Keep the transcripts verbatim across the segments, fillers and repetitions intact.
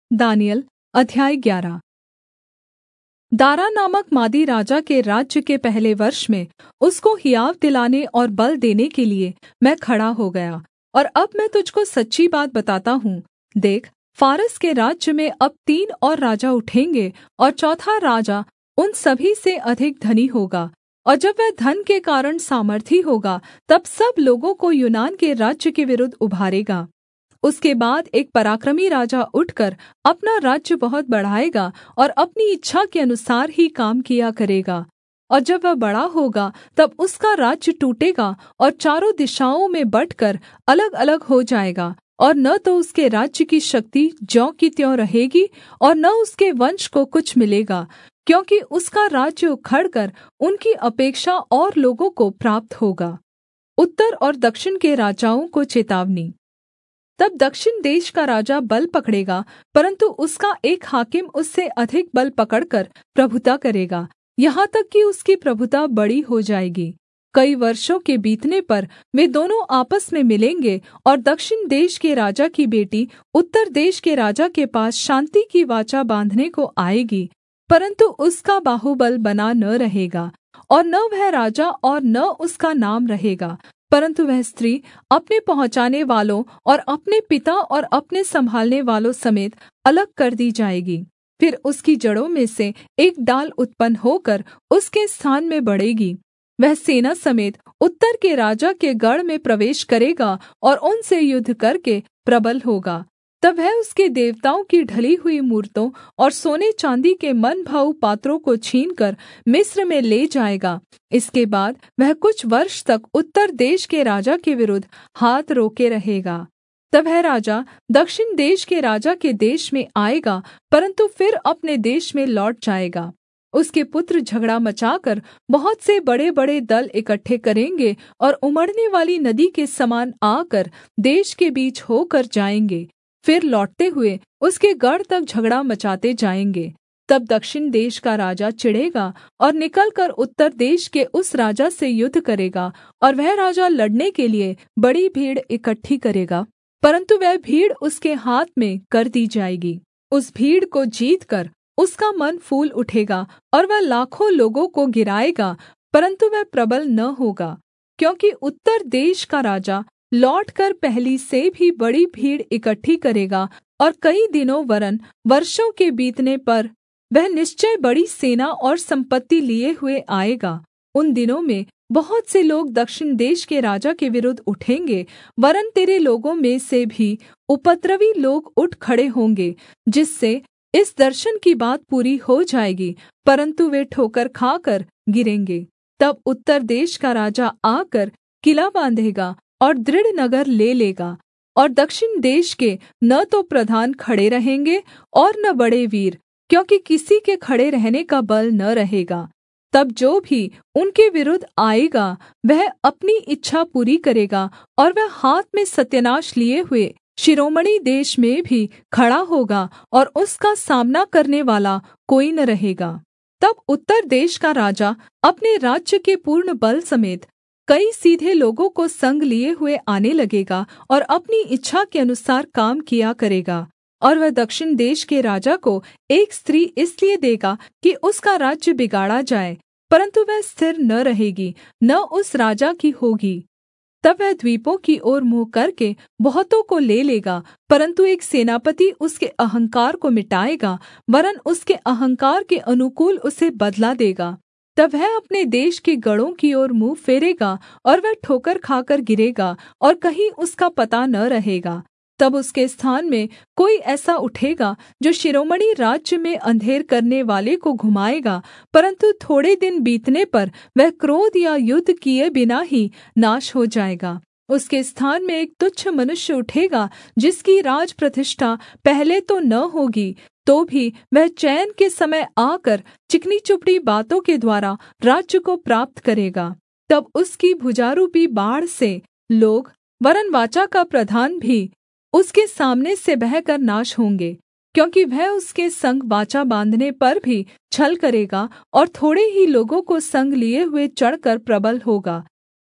दानिय्येल अध्याय ग्यारह। दारा नामक मादी राजा के राज्य के पहले वर्ष में उसको हियाव दिलाने और बल देने के लिये मैं खड़ा हो गया। और अब मैं तुझको सच्ची बात बताता हूँ। देख, फारस के राज्य में अब तीन और राजा उठेंगे, और चौथा राजा उन सभी से अधिक धनी होगा। और जब वह धन के कारण सामर्थी होगा, तब सब लोगों को यूनान के राज्य के विरुद्ध उभारेगा। उसके बाद एक पराक्रमी राजा उठकर अपना राज्य बहुत बढ़ाएगा और अपनी इच्छा के अनुसार ही काम किया करेगा। और जब वह बड़ा होगा, तब उसका राज्य टूटेगा और चारों दिशाओं में बँटकर अलगअलग हो जाएगा। और न तो उसके राज्य की शक्ति ज्यों की त्यों रहेगी, और न उसके वंश को कुछ मिलेगा, क्योंकि उसका राज्य उखड़कर उनकी अपेक्षा और लोगों को प्राप्त होगा। उत्तर और दक्षिण के राजाओं को चेतावनी। तब दक्षिण देश का राजा बल पकड़ेगा, परन्तु उसका एक हाकिम उससे अधिक बल पकड़कर प्रभुता करेगा, यहाँ तक कि उसकी प्रभुता बड़ी हो जाएगी। कई वर्षों के बीतने पर वे दोनों आपस में मिलेंगे, और दक्षिण देश के राजा की बेटी उत्तर देश के राजा के पास शान्ति की वाचा बाँधने को आएगी, परन्तु उसका बाहुबल बना न रहेगा, और न वह राजा और न उसका नाम रहेगा, परन्तु वह स्त्री अपने पहुँचाने वालों और अपने पिता और अपने सम्भालने वालों समेत अलग कर दी जाएगी। फिर उसकी जड़ों में से एक डाल उत्पन्न होकर उसके स्थान में बढ़ेगी। वह सेना समेत उत्तर के राजा के गढ़ में प्रवेश करेगा और उनसे युद्ध करके प्रबल होगा। तब वह उसके देवताओं की ढली हुई मूरतों और सोने चाँदी के मनभाऊ पात्रों को छीनकर मिस्र में ले जाएगा। इसके बाद वह कुछ वर्ष तक उत्तर देश के राजा के विरुद्ध हाथ रोके रहेगा। तब वह राजा दक्षिण देश के राजा के देश में आएगा, परन्तु फिर अपने देश में लौट जाएगा। उसके पुत्र झगड़ा मचाकर बहुत से बड़े-बड़े दल इकट्ठे करेंगे और उमड़ने वाली नदी के समान आकर देश के बीच होकर जाएँगे। फिर लौटते हुए उसके गढ़ तक झगड़ा मचाते जाएँगे। तब दक्षिण देश का राजा चिढ़ेगा और निकलकर उत्तर देश के उस राजा से युद्ध करेगा, और वह राजा लड़ने के लिए बड़ी भीड़ इकट्ठी करेगा, परन्तु वह भीड़ उसके हाथ में कर दी जाएगी। उस भीड़ को जीतकर उसका मन फूल उठेगा, और वह लाखों लोगों को गिराएगा, परन्तु वह प्रबल न होगा, क्योंकि उत्तर देश का राजा लौटकर पहली से भी बड़ी भीड़ इकट्ठी करेगा, और कई दिनों वरन् वर्षों के बीतने पर वह निश्चय बड़ी सेना और सम्पत्ति लिए हुए आएगा। उन दिनों में बहुत से लोग दक्षिण देश के राजा के विरुद्ध उठेंगे, वरन् तेरे लोगों में से भी उपद्रवी लोग उठ खड़े होंगे, जिससे इस दर्शन की बात पूरी हो जाएगी, परन्तु वे ठोकर खाकर गिरेंगे। तब उत्तर देश का राजा आकर किला बाँधेगा और दृढ़ नगर ले लेगा, और दक्षिण देश के न तो प्रधान खड़े रहेंगे और न बड़े वीर, क्योंकि किसी के खड़े रहने का बल न रहेगा। तब जो भी उनके विरुद्ध आएगा, वह अपनी इच्छा पूरी करेगा, और वह हाथ में सत्यानाश लिए हुए शिरोमणि देश में भी खड़ा होगा, और उसका सामना करने वाला कोई न रहेगा। तब उत्तर देश का राजा अपने राज्य के पूर्ण बल समेत कई सीधे लोगों को संग लिए हुए आने लगेगा, और अपनी इच्छा के अनुसार काम किया करेगा। और वह दक्षिण देश के राजा को एक स्त्री इसलिए देगा कि उसका राज्य बिगाड़ा जाए, परन्तु वह स्थिर न रहेगी, न उस राजा की होगी। तब वह द्वीपों की ओर मुँह करके बहुतों को ले लेगा, परन्तु एक सेनापति उसके अहंकार को मिटाएगा, वरन् उसके अहंकार के अनुकूल उसे बदला देगा। तब वह अपने देश के गढ़ों की ओर मुँह फेरेगा, और वह ठोकर खाकर गिरेगा, और कहीं उसका पता न रहेगा। तब उसके स्थान में कोई ऐसा उठेगा जो शिरोमणि राज्य में अंधेर करने वाले को घुमाएगा, परन्तु थोड़े दिन बीतने पर वह क्रोध या युद्ध किए बिना ही नाश हो जाएगा। उसके स्थान में एक तुच्छ मनुष्य उठेगा, जिसकी राज प्रतिष्ठा पहले तो न होगी, तो भी वह चैन के समय आकर चिकनी चुपड़ी बातों के द्वारा राज्य को प्राप्त करेगा। तब उसकी भुजारूपी बाढ़ से लोग वरन् वाचा का प्रधान भी उसके सामने से बहकर नाश होंगे, क्योंकि वह उसके संग वाचा बाँधने पर भी छल करेगा, और थोड़े ही लोगों को संग लिए हुए चढ़कर प्रबल होगा।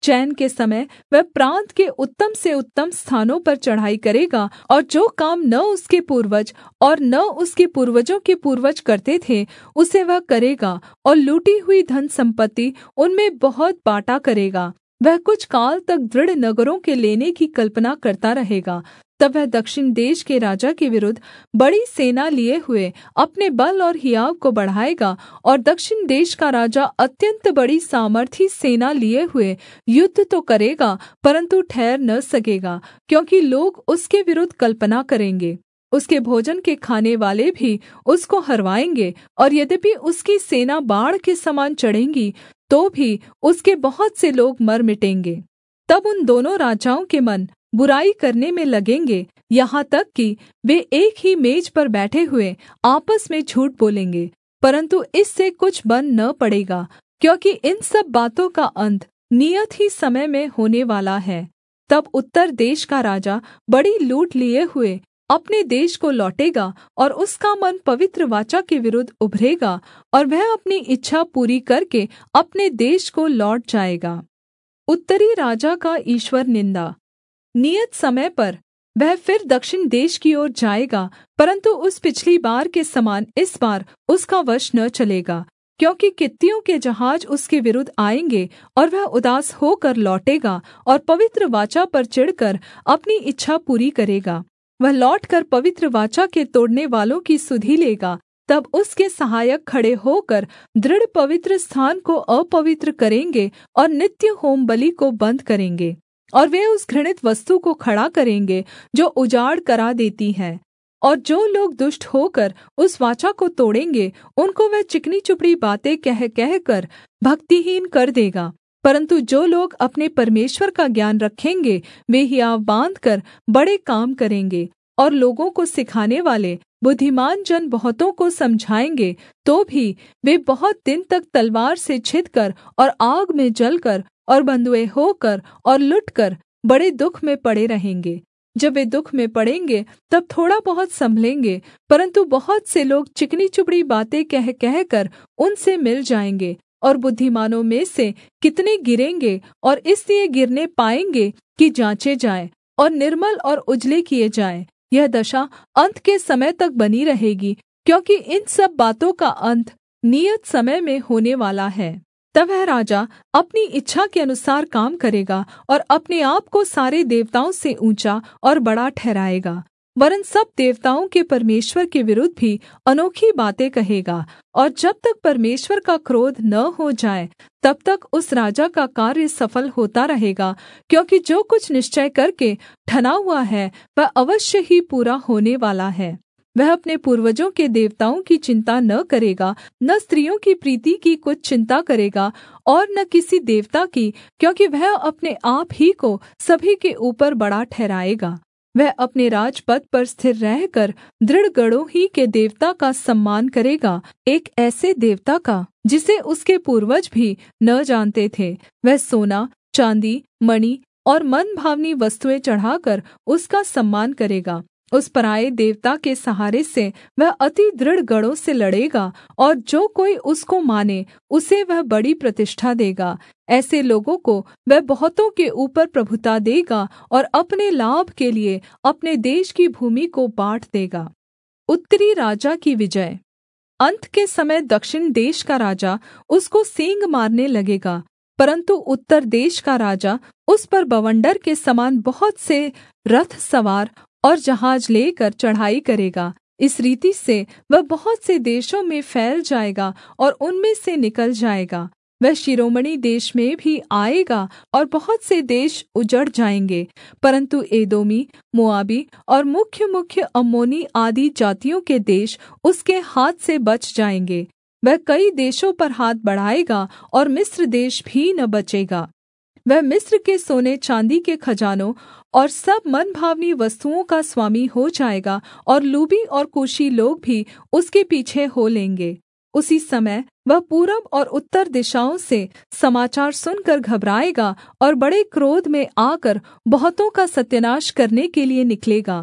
चैन के समय वह प्रान्त के उत्तम से उत्तम स्थानों पर चढ़ाई करेगा, और जो काम न उसके पूर्वज और न उसके पूर्वजों के पूर्वज करते थे उसे वह करेगा, और लूटी हुई धन सम्पत्ति उनमें बहुत बाँटा करेगा। वह कुछ काल तक दृढ़ नगरों के लेने की कल्पना करता रहेगा। तब वह दक्षिण देश के राजा के विरुद्ध बड़ी सेना लिए हुए अपने बल और हियाव को बढ़ाएगा, और दक्षिण देश का राजा अत्यन्त बड़ी सामर्थी सेना लिए हुए युद्ध तो करेगा, परन्तु ठहर न सकेगा, क्योंकि लोग उसके विरुद्ध कल्पना करेंगे। उसके भोजन के खाने वाले भी उसको हरवाएँगे, और यद्यपि उसकी सेना बाढ़ के समान चढ़ेंगी तो भी उसके बहुत से लोग मर मिटेंगे। तब उन दोनों राजाओं के मन बुराई करने में लगेंगे, यहाँ तक कि वे एक ही मेज पर बैठे हुए आपस में झूठ बोलेंगे, परन्तु इससे कुछ बन न पड़ेगा, क्योंकि इन सब बातों का अंत नियत ही समय में होने वाला है। तब उत्तर देश का राजा बड़ी लूट लिए हुए अपने देश को लौटेगा, और उसका मन पवित्र वाचा के विरुद्ध उभरेगा, और वह अपनी इच्छा पूरी करके अपने देश को लौट जाएगा। उत्तरी राजा का ईश्वर निंदा। नियत समय पर वह फिर दक्षिण देश की ओर जाएगा, परन्तु उस पिछली बार के समान इस बार उसका वश न चलेगा, क्योंकि कित्तियों के जहाज उसके विरुद्ध आएँगे, और वह उदास होकर लौटेगा और पवित्र वाचा पर चिढ़कर अपनी इच्छा पूरी करेगा। वह लौटकर पवित्र वाचा के तोड़ने वालों की सुधि लेगा। तब उसके सहायक खड़े होकर दृढ़ पवित्र स्थान को अपवित्र करेंगे, और नित्य होमबलि को बन्द करेंगे। और वे उस घृणित वस्तु को खड़ा करेंगे जो उजाड़ करा देती है। और जो लोग दुष्ट होकर उस वाचा को तोड़ेंगे, उनको वह चिकनी चुपड़ी बातें कह कहकर भक्तिहीन कर देगा। परन्तु जो लोग अपने परमेश्वर का ज्ञान रखेंगे, वे हियाव बाँधकर बड़े काम करेंगे, और लोगों को सिखाने वाले बुद्धिमान जन बहुतों को समझाएँगे, तो भी वे बहुत दिन तक तलवार से छिदकर और आग में जलकर और बँधुए होकर और लुटकर बड़े दुःख में पड़े रहेंगे। जब वे दुःख में पड़ेंगे तब थोड़ा बहुत सम्भलेंगे, परन्तु बहुत से लोग चिकनी चुपड़ी बातें कह कहकर उनसे मिल जाएँगे, और बुद्धिमानों में से कितने गिरेंगे, और इसलिए गिरने पाएँगे कि जाँचे जाएँ और निर्मल और उजले किए जाएँ। यह दशा अन्त के समय तक बनी रहेगी, क्योंकि इन सब बातों का अंत नियत समय में होने वाला है। तब वह राजा अपनी इच्छा के अनुसार काम करेगा, और अपने आप को सारे देवताओं से ऊँचा और बड़ा ठहराएगा, वरन् सब देवताओं के परमेश्वर के विरुद्ध भी अनोखी बातें कहेगा। और जब तक परमेश्वर का क्रोध न हो जाए, तब तक उस राजा का कार्य सफल होता रहेगा, क्योंकि जो कुछ निश्चय करके ठना हुआ है वह अवश्य ही पूरा होने वाला है। वह अपने पूर्वजों के देवताओं की चिन्ता न करेगा, न स्त्रियों की प्रीति की कुछ चिन्ता करेगा, और न किसी देवता की, क्योंकि वह अपने आप ही को सभी के ऊपर बड़ा ठहराएगा। वह अपने राजपद पर स्थिर रहकर दृढ़ गढ़ों ही के देवता का सम्मान करेगा, एक ऐसे देवता का जिसे उसके पूर्वज भी न जानते थे। वह सोना, चाँदी, मणि और मनभावनी वस्तुएँ चढ़ाकर उसका सम्मान करेगा। उस पराए देवता के सहारे से वह अति दृढ़ गढ़ों से लड़ेगा, और जो कोई उसको माने उसे वह बड़ी प्रतिष्ठा देगा। ऐसे लोगों को वह बहुतों के ऊपर प्रभुता देगा, और अपने लाभ के लिए अपने देश की भूमि को बाँट देगा। उत्तरी राजा की विजय। अन्त के समय दक्षिण देश का राजा उसको सींग मारने लगेगा, परन्तु उत्तर देश का राजा उस पर बवंडर के समान बहुत से रथ सवार और जहाज लेकर चढ़ाई करेगा। इस रीति से वह बहुत से देशों में फैल जाएगा और उनमें से निकल जाएगा। वह शिरोमणि देश में भी आएगा, और बहुत से देश उजड़ जाएंगे, परन्तु एदोमी, मोआबी और मुख्य मुख्य अम्मोनी आदि जातियों के देश उसके हाथ से बच जाएंगे। वह कई देशों पर हाथ बढ़ाएगा, और मिस्र देश भी न बचेगा। वह मिस्र के सोने चाँदी के खजानों और सब मनभावनी वस्तुओं का स्वामी हो जाएगा, और लूबी और कूशी लोग भी उसके पीछे हो लेंगे। उसी समय वह पूरब और उत्तर दिशाओं से समाचार सुनकर घबराएगा, और बड़े क्रोध में आकर बहुतों का सत्यानाश करने के लिये निकलेगा।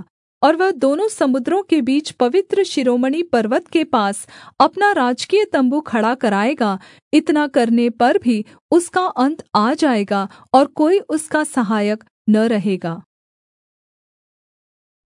और वह दोनों समुद्रों के बीच पवित्र शिरोमणि पर्वत के पास अपना राजकीय तम्बू खड़ा कराएगा। इतना करने पर भी उसका अन्त आ जाएगा और कोई उसका सहायक न रहेगा।